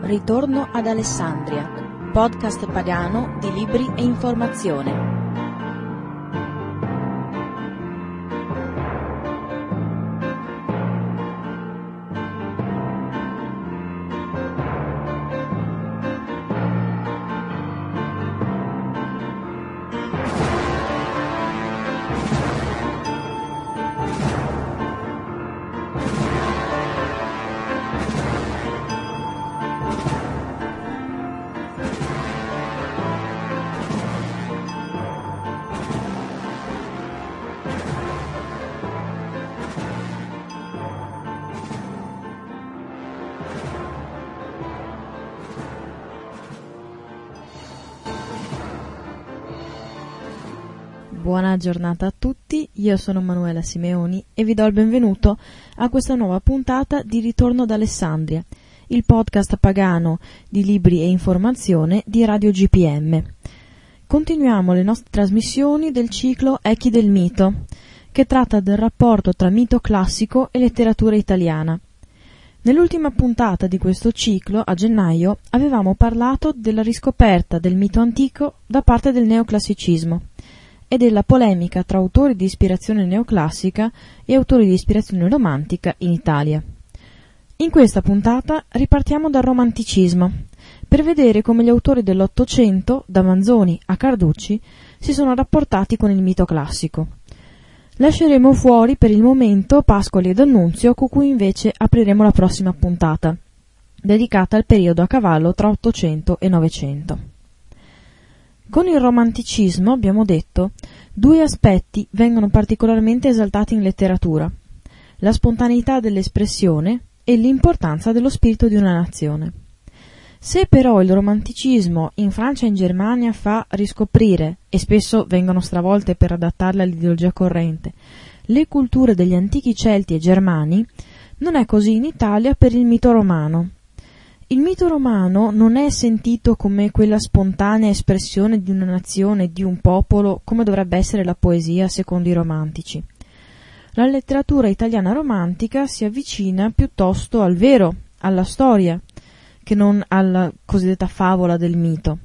Ritorno ad Alessandria, podcast pagano di libri e informazione. Buona giornata a tutti, io sono Manuela Simeoni e vi do il benvenuto a questa nuova puntata di Ritorno ad Alessandria, il podcast pagano di libri e informazione di Radio GPM. Continuiamo le nostre trasmissioni del ciclo Echi del mito, che tratta del rapporto tra mito classico e letteratura italiana. Nell'ultima puntata di questo ciclo, a gennaio, avevamo parlato della riscoperta del mito antico da parte del neoclassicismo e della polemica tra autori di ispirazione neoclassica e autori di ispirazione romantica in Italia. In questa puntata ripartiamo dal romanticismo, per vedere come gli autori dell'Ottocento, da Manzoni a Carducci, si sono rapportati con il mito classico. Lasceremo fuori per il momento Pascoli e D'Annunzio, con cui invece apriremo la prossima puntata, dedicata al periodo a cavallo tra Ottocento e Novecento. Con il romanticismo, abbiamo detto, due aspetti vengono particolarmente esaltati in letteratura: la spontaneità dell'espressione e l'importanza dello spirito di una nazione. Se però il romanticismo in Francia e in Germania fa riscoprire, e spesso vengono stravolte per adattarle all'ideologia corrente, le culture degli antichi Celti e Germani, non è così in Italia per il mito romano. Il mito romano non è sentito come quella spontanea espressione di una nazione, di un popolo, come dovrebbe essere la poesia secondo i romantici. La letteratura italiana romantica si avvicina piuttosto al vero, alla storia, che non alla cosiddetta favola del mito.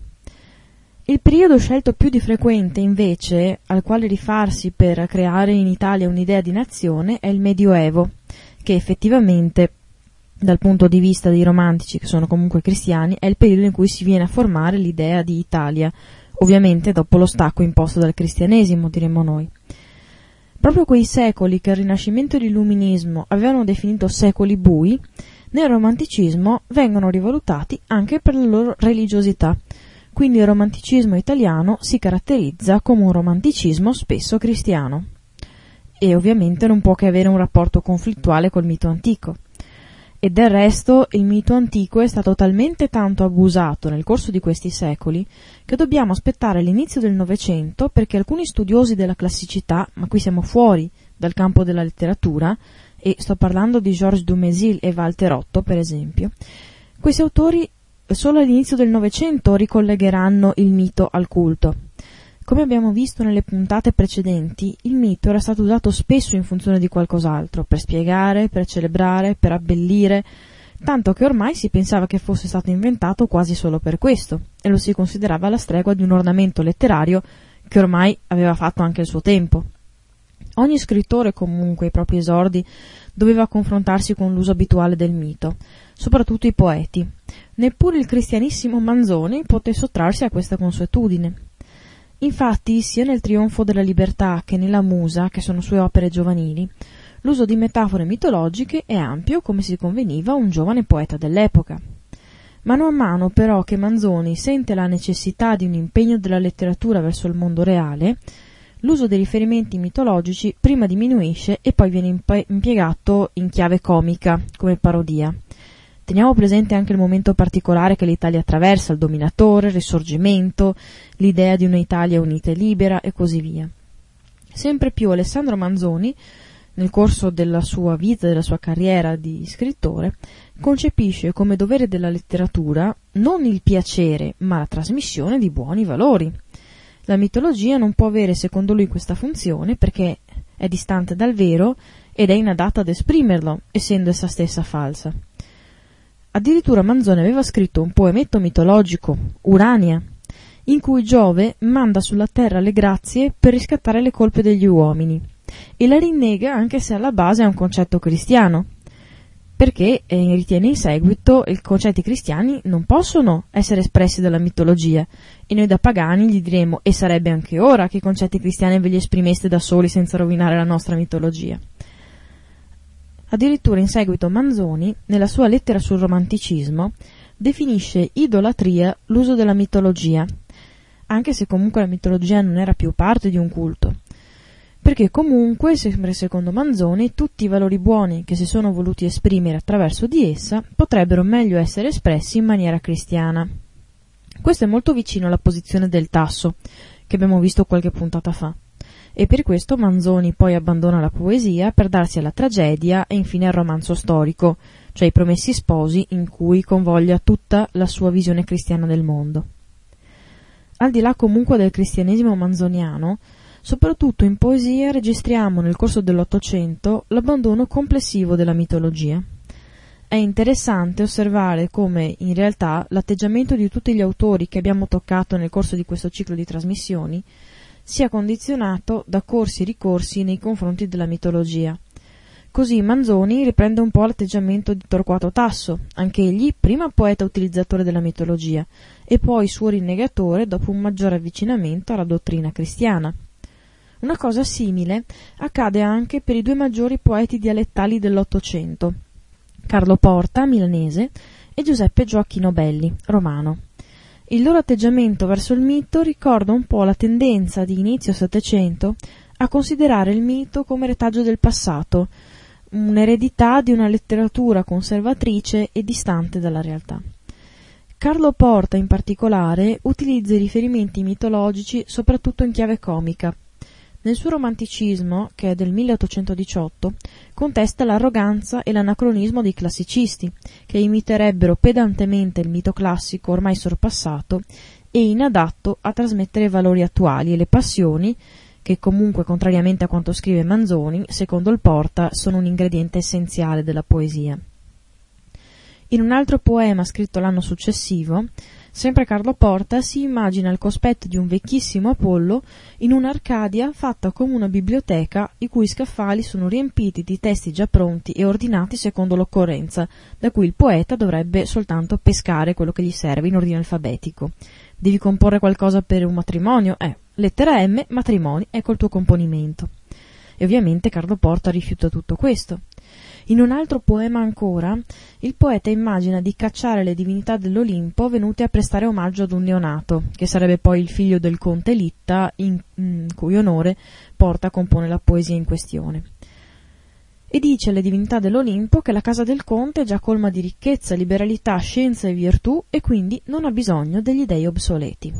Il periodo scelto più di frequente, invece, al quale rifarsi per creare in Italia un'idea di nazione è il Medioevo, che effettivamente, dal punto di vista dei romantici, che sono comunque cristiani, è il periodo in cui si viene a formare l'idea di Italia, ovviamente dopo lo stacco imposto dal cristianesimo, diremmo noi. Proprio quei secoli che il Rinascimento e l'Illuminismo avevano definito secoli bui, nel romanticismo vengono rivalutati anche per la loro religiosità, quindi il romanticismo italiano si caratterizza come un romanticismo spesso cristiano. E ovviamente non può che avere un rapporto conflittuale col mito antico. E del resto il mito antico è stato talmente tanto abusato nel corso di questi secoli che dobbiamo aspettare l'inizio del Novecento perché alcuni studiosi della classicità, ma qui siamo fuori dal campo della letteratura, e sto parlando di Georges Dumézil e Walter Otto per esempio, questi autori solo all'inizio del Novecento ricollegheranno il mito al culto. Come abbiamo visto nelle puntate precedenti, il mito era stato usato spesso in funzione di qualcos'altro, per spiegare, per celebrare, per abbellire, tanto che ormai si pensava che fosse stato inventato quasi solo per questo, e lo si considerava alla stregua di un ornamento letterario che ormai aveva fatto anche il suo tempo. Ogni scrittore, comunque, ai propri esordi, doveva confrontarsi con l'uso abituale del mito, soprattutto i poeti. Neppure il cristianissimo Manzoni poté sottrarsi a questa consuetudine. Infatti, sia nel Trionfo della libertà che nella Musa, che sono sue opere giovanili, l'uso di metafore mitologiche è ampio come si conveniva a un giovane poeta dell'epoca. Mano a mano però che Manzoni sente la necessità di un impegno della letteratura verso il mondo reale, l'uso dei riferimenti mitologici prima diminuisce e poi viene impiegato in chiave comica, come parodia. Teniamo presente anche il momento particolare che l'Italia attraversa, il dominatore, il risorgimento, l'idea di un'Italia unita e libera e così via. Sempre più Alessandro Manzoni, nel corso della sua vita e della sua carriera di scrittore, concepisce come dovere della letteratura non il piacere, ma la trasmissione di buoni valori. La mitologia non può avere, secondo lui, questa funzione perché è distante dal vero ed è inadatta ad esprimerlo, essendo essa stessa falsa. Addirittura Manzoni aveva scritto un poemetto mitologico, Urania, in cui Giove manda sulla terra le grazie per riscattare le colpe degli uomini, e la rinnega anche se alla base è un concetto cristiano, perché ritiene in seguito i concetti cristiani non possono essere espressi dalla mitologia, e noi da pagani gli diremo: e sarebbe anche ora che i concetti cristiani ve li esprimeste da soli senza rovinare la nostra mitologia. Addirittura in seguito Manzoni, nella sua lettera sul romanticismo, definisce idolatria l'uso della mitologia, anche se comunque la mitologia non era più parte di un culto, perché comunque, sempre secondo Manzoni, tutti i valori buoni che si sono voluti esprimere attraverso di essa potrebbero meglio essere espressi in maniera cristiana. Questo è molto vicino alla posizione del Tasso, che abbiamo visto qualche puntata fa, e per questo Manzoni poi abbandona la poesia per darsi alla tragedia e infine al romanzo storico, cioè I Promessi Sposi, in cui convoglia tutta la sua visione cristiana del mondo. Al di là comunque del cristianesimo manzoniano, soprattutto in poesia registriamo nel corso dell'Ottocento l'abbandono complessivo della mitologia. È interessante osservare come in realtà l'atteggiamento di tutti gli autori che abbiamo toccato nel corso di questo ciclo di trasmissioni sia condizionato da corsi e ricorsi nei confronti della mitologia. Così Manzoni riprende un po' l'atteggiamento di Torquato Tasso, anch'egli prima poeta utilizzatore della mitologia e poi suo rinnegatore dopo un maggiore avvicinamento alla dottrina cristiana. Una cosa simile accade anche per i due maggiori poeti dialettali dell'Ottocento, Carlo Porta, milanese, e Giuseppe Gioacchino Belli, romano. Il loro atteggiamento verso il mito ricorda un po' la tendenza di inizio Settecento a considerare il mito come retaggio del passato, un'eredità di una letteratura conservatrice e distante dalla realtà. Carlo Porta, in particolare, utilizza i riferimenti mitologici soprattutto in chiave comica. Nel suo romanticismo, che è del 1818, contesta l'arroganza e l'anacronismo dei classicisti, che imiterebbero pedantemente il mito classico ormai sorpassato e inadatto a trasmettere valori attuali e le passioni, che comunque, contrariamente a quanto scrive Manzoni, secondo il Porta, sono un ingrediente essenziale della poesia. In un altro poema scritto l'anno successivo, sempre Carlo Porta si immagina il cospetto di un vecchissimo Apollo in un'Arcadia fatta come una biblioteca i cui scaffali sono riempiti di testi già pronti e ordinati secondo l'occorrenza, da cui il poeta dovrebbe soltanto pescare quello che gli serve in ordine alfabetico. Devi comporre qualcosa per un matrimonio? Lettera M, matrimoni, ecco il tuo componimento. E ovviamente Carlo Porta rifiuta tutto questo. In un altro poema ancora, il poeta immagina di cacciare le divinità dell'Olimpo venute a prestare omaggio ad un neonato, che sarebbe poi il figlio del conte Litta, in cui onore Porta compone la poesia in questione. E dice alle divinità dell'Olimpo che la casa del conte è già colma di ricchezza, liberalità, scienza e virtù e quindi non ha bisogno degli dei obsoleti.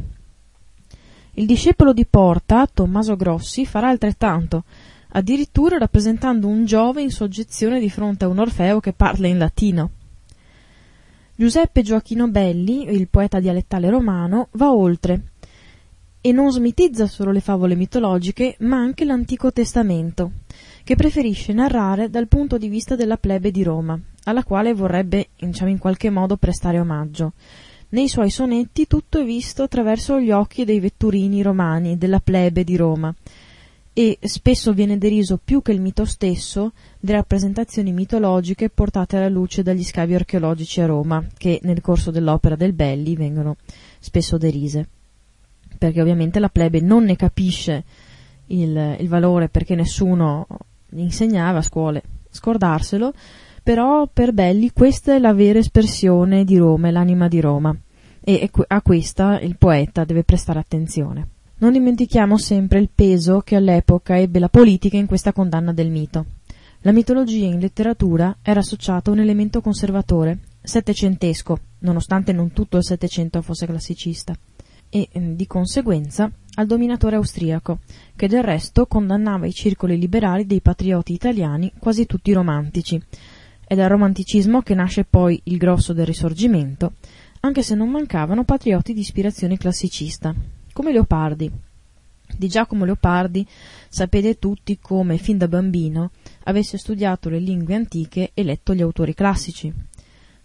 Il discepolo di Porta, Tommaso Grossi, farà altrettanto, addirittura rappresentando un Giove in soggezione di fronte a un Orfeo che parla in latino. Giuseppe Gioacchino Belli, il poeta dialettale romano, va oltre e non smitizza solo le favole mitologiche, ma anche l'Antico Testamento, che preferisce narrare dal punto di vista della plebe di Roma, alla quale vorrebbe, in qualche modo, prestare omaggio. Nei suoi sonetti tutto è visto attraverso gli occhi dei vetturini romani, della plebe di Roma, e spesso viene deriso più che il mito stesso le rappresentazioni mitologiche portate alla luce dagli scavi archeologici a Roma, che nel corso dell'opera del Belli vengono spesso derise, perché ovviamente la plebe non ne capisce il valore, perché nessuno insegnava a scuole, scordarselo, però per Belli questa è la vera espressione di Roma, è l'anima di Roma, e a questa il poeta deve prestare attenzione. Non dimentichiamo sempre il peso che all'epoca ebbe la politica in questa condanna del mito. La mitologia in letteratura era associata a un elemento conservatore, settecentesco, nonostante non tutto il Settecento fosse classicista, e di conseguenza al dominatore austriaco, che del resto condannava i circoli liberali dei patrioti italiani, quasi tutti romantici. È dal romanticismo che nasce poi il grosso del Risorgimento, anche se non mancavano patrioti di ispirazione classicista, come Leopardi. Di Giacomo Leopardi sapete tutti come, fin da bambino, avesse studiato le lingue antiche e letto gli autori classici.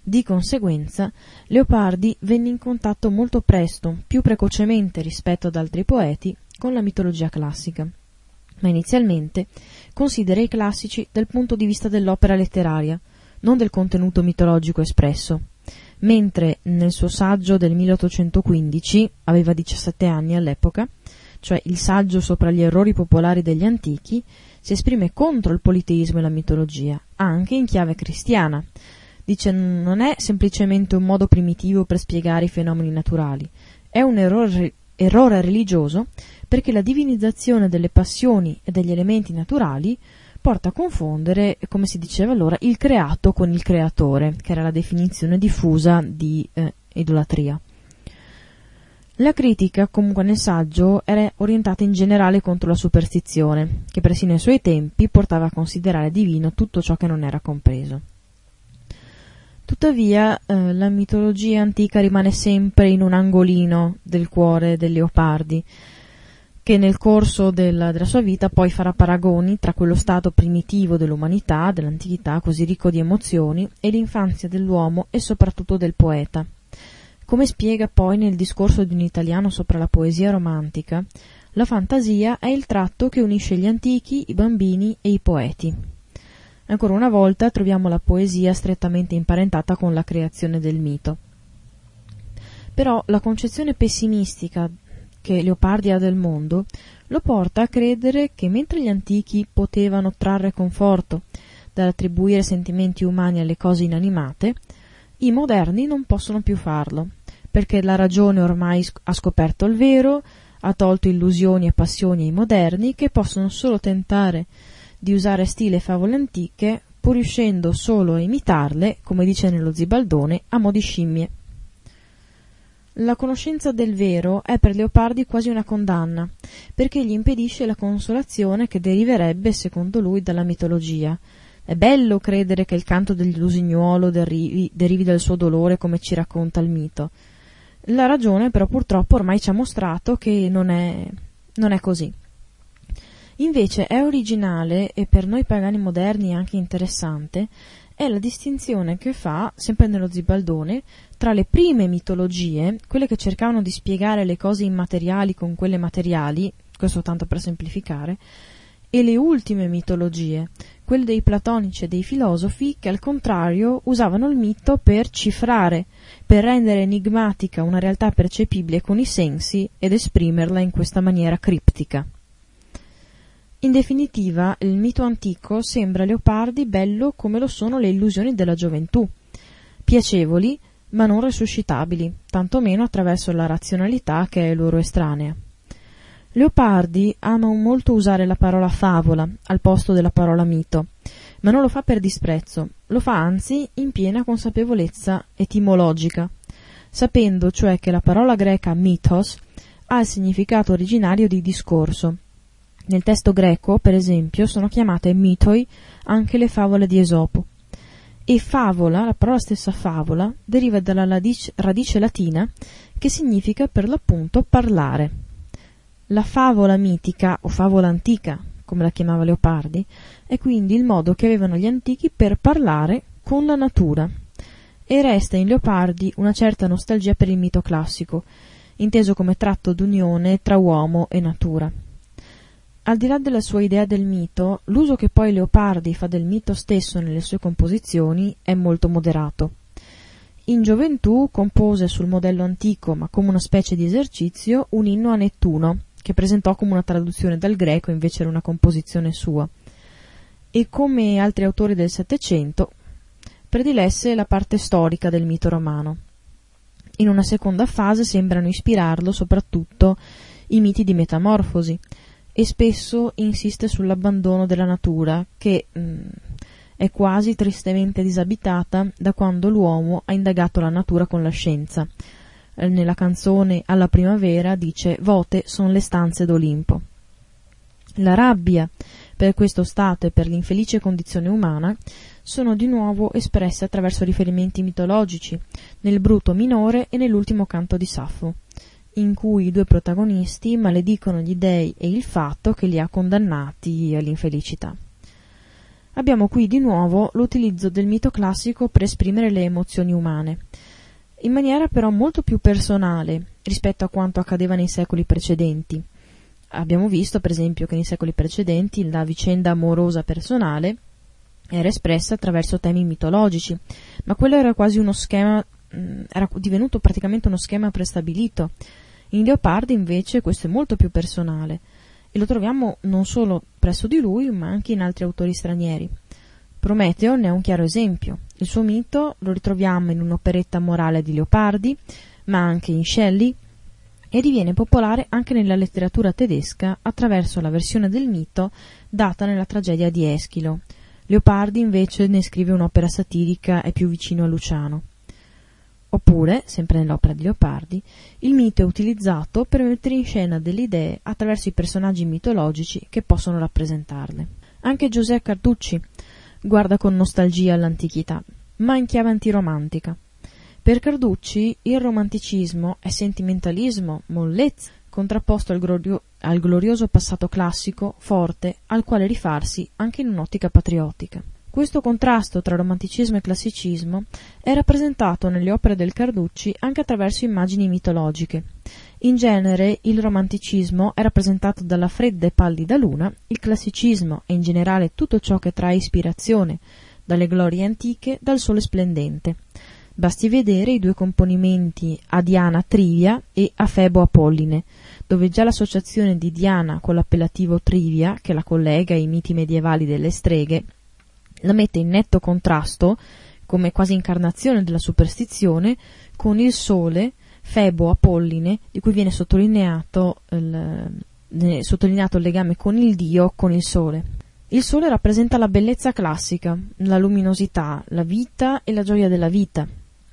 Di conseguenza, Leopardi venne in contatto molto presto, più precocemente rispetto ad altri poeti, con la mitologia classica. Ma inizialmente considera i classici dal punto di vista dell'opera letteraria, non del contenuto mitologico espresso. Mentre nel suo saggio del 1815, aveva 17 anni all'epoca, cioè il saggio sopra gli errori popolari degli antichi, si esprime contro il politeismo e la mitologia, anche in chiave cristiana. Dice non è semplicemente un modo primitivo per spiegare i fenomeni naturali, è un errore religioso perché la divinizzazione delle passioni e degli elementi naturali porta a confondere, come si diceva allora, il creato con il creatore, che era la definizione diffusa di idolatria. La critica, comunque nel saggio, era orientata in generale contro la superstizione, che persino ai suoi tempi portava a considerare divino tutto ciò che non era compreso. Tuttavia, la mitologia antica rimane sempre in un angolino del cuore del Leopardi, che nel corso della sua vita poi farà paragoni tra quello stato primitivo dell'umanità, dell'antichità, così ricco di emozioni, e l'infanzia dell'uomo e soprattutto del poeta. Come spiega poi nel discorso di un italiano sopra la poesia romantica, la fantasia è il tratto che unisce gli antichi, i bambini e i poeti. Ancora una volta troviamo la poesia strettamente imparentata con la creazione del mito. Però la concezione pessimistica che Leopardi ha del mondo lo porta a credere che mentre gli antichi potevano trarre conforto dall'attribuire sentimenti umani alle cose inanimate, i moderni non possono più farlo, perché la ragione ormai ha scoperto il vero, ha tolto illusioni e passioni ai moderni che possono solo tentare di usare stile e favole antiche, pur riuscendo solo a imitarle, come dice nello Zibaldone, a mo' di scimmie. La conoscenza del vero è per Leopardi quasi una condanna, perché gli impedisce la consolazione che deriverebbe, secondo lui, dalla mitologia. È bello credere che il canto del lusignuolo derivi dal suo dolore, come ci racconta il mito. La ragione, però, purtroppo ormai ci ha mostrato che non è così. Invece è originale, e per noi pagani moderni anche interessante, è la distinzione che fa, sempre nello Zibaldone, tra le prime mitologie, quelle che cercavano di spiegare le cose immateriali con quelle materiali, questo tanto per semplificare, e le ultime mitologie, quelle dei platonici e dei filosofi, che al contrario usavano il mito per cifrare, per rendere enigmatica una realtà percepibile con i sensi ed esprimerla in questa maniera criptica. In definitiva, il mito antico sembra a Leopardi bello come lo sono le illusioni della gioventù, piacevoli ma non resuscitabili, tantomeno attraverso la razionalità che è loro estranea. Leopardi ama molto usare la parola favola al posto della parola mito, ma non lo fa per disprezzo, lo fa anzi in piena consapevolezza etimologica, sapendo cioè che la parola greca mythos ha il significato originario di discorso. Nel testo greco, per esempio, sono chiamate mythoi anche le favole di Esopo. E favola, la parola stessa favola, deriva dalla radice latina che significa per l'appunto parlare. La favola mitica o favola antica, come la chiamava Leopardi, è quindi il modo che avevano gli antichi per parlare con la natura. E resta in Leopardi una certa nostalgia per il mito classico, inteso come tratto d'unione tra uomo e natura. Al di là della sua idea del mito, l'uso che poi Leopardi fa del mito stesso nelle sue composizioni è molto moderato. In gioventù compose sul modello antico, ma come una specie di esercizio, un inno a Nettuno, che presentò come una traduzione dal greco, invece era una composizione sua. E come altri autori del Settecento, predilesse la parte storica del mito romano. In una seconda fase sembrano ispirarlo soprattutto i miti di metamorfosi, e spesso insiste sull'abbandono della natura, che è quasi tristemente disabitata da quando l'uomo ha indagato la natura con la scienza. Nella canzone Alla primavera dice «Vote son le stanze d'Olimpo». La rabbia per questo stato e per l'infelice condizione umana sono di nuovo espresse attraverso riferimenti mitologici, nel Bruto minore e nell'ultimo canto di Saffo, in cui i due protagonisti maledicono gli dei e il fatto che li ha condannati all'infelicità. Abbiamo qui di nuovo l'utilizzo del mito classico per esprimere le emozioni umane, in maniera però molto più personale rispetto a quanto accadeva nei secoli precedenti. Abbiamo visto, per esempio, che nei secoli precedenti la vicenda amorosa personale era espressa attraverso temi mitologici, ma quello era quasi uno schema, era divenuto praticamente uno schema prestabilito. In Leopardi invece questo è molto più personale e lo troviamo non solo presso di lui ma anche in altri autori stranieri. Prometeo ne è un chiaro esempio. Il suo mito lo ritroviamo in un'operetta morale di Leopardi, ma anche in Shelley, e diviene popolare anche nella letteratura tedesca attraverso la versione del mito data nella tragedia di Eschilo. Leopardi invece ne scrive un'opera satirica e più vicino a Luciano. Oppure, sempre nell'opera di Leopardi, il mito è utilizzato per mettere in scena delle idee attraverso i personaggi mitologici che possono rappresentarle. Anche José Carducci guarda con nostalgia all'antichità, ma in chiave antiromantica. Per Carducci il romanticismo è sentimentalismo, mollezza, contrapposto al glorioso passato classico, forte, al quale rifarsi anche in un'ottica patriottica. Questo contrasto tra romanticismo e classicismo è rappresentato nelle opere del Carducci anche attraverso immagini mitologiche. In genere il romanticismo è rappresentato dalla fredda e pallida luna, il classicismo e in generale tutto ciò che trae ispirazione dalle glorie antiche, dal sole splendente. Basti vedere i due componimenti a Diana Trivia e a Febo Apolline, dove già l'associazione di Diana con l'appellativo Trivia, che la collega ai miti medievali delle streghe, la mette in netto contrasto, come quasi incarnazione della superstizione, con il sole, Febo Apolline, di cui viene sottolineato il legame con il dio, con il sole. Il sole rappresenta la bellezza classica, la luminosità, la vita e la gioia della vita.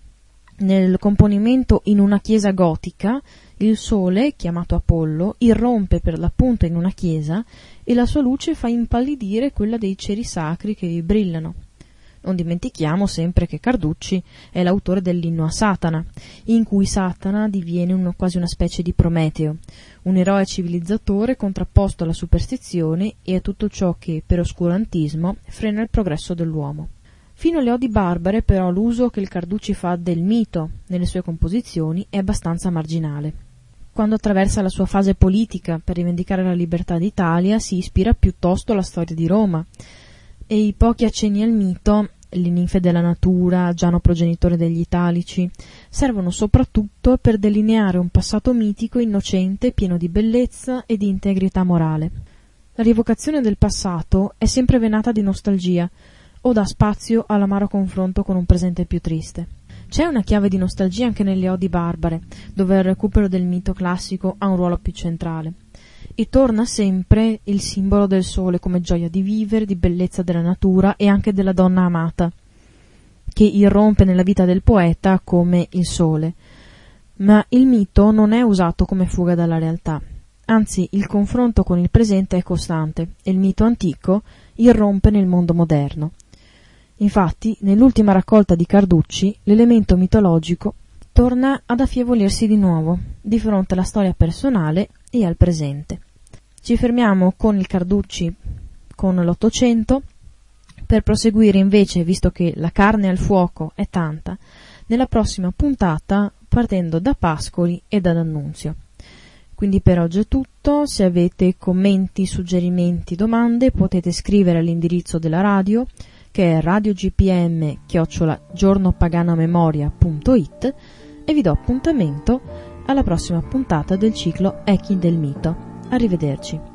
Nel componimento In una chiesa gotica, il sole, chiamato Apollo, irrompe per l'appunto in una chiesa e la sua luce fa impallidire quella dei ceri sacri che vi brillano. Non dimentichiamo sempre che Carducci è l'autore dell'inno a Satana, in cui Satana diviene quasi una specie di Prometeo, un eroe civilizzatore contrapposto alla superstizione e a tutto ciò che, per oscurantismo, frena il progresso dell'uomo. Fino alle odi barbare, però, l'uso che il Carducci fa del mito nelle sue composizioni è abbastanza marginale. Quando attraversa la sua fase politica per rivendicare la libertà d'Italia, si ispira piuttosto alla storia di Roma, e i pochi accenni al mito, le ninfe della natura, Giano progenitore degli Italici, servono soprattutto per delineare un passato mitico innocente, pieno di bellezza e di integrità morale. La rievocazione del passato è sempre venata di nostalgia, o dà spazio all'amaro confronto con un presente più triste. C'è una chiave di nostalgia anche nelle odi barbare, dove il recupero del mito classico ha un ruolo più centrale. E torna sempre il simbolo del sole come gioia di vivere, di bellezza della natura e anche della donna amata, che irrompe nella vita del poeta come il sole. Ma il mito non è usato come fuga dalla realtà, anzi il confronto con il presente è costante e il mito antico irrompe nel mondo moderno. Infatti, nell'ultima raccolta di Carducci, l'elemento mitologico torna ad affievolirsi di nuovo, di fronte alla storia personale e al presente. Ci fermiamo con il Carducci, con l'Ottocento, per proseguire invece, visto che la carne al fuoco è tanta, nella prossima puntata partendo da Pascoli e da D'Annunzio. Quindi per oggi è tutto. Se avete commenti, suggerimenti, domande potete scrivere all'indirizzo della radio, che è radiogpm@giornopaganamemoria.it, e vi do appuntamento alla prossima puntata del ciclo Echi del mito. Arrivederci.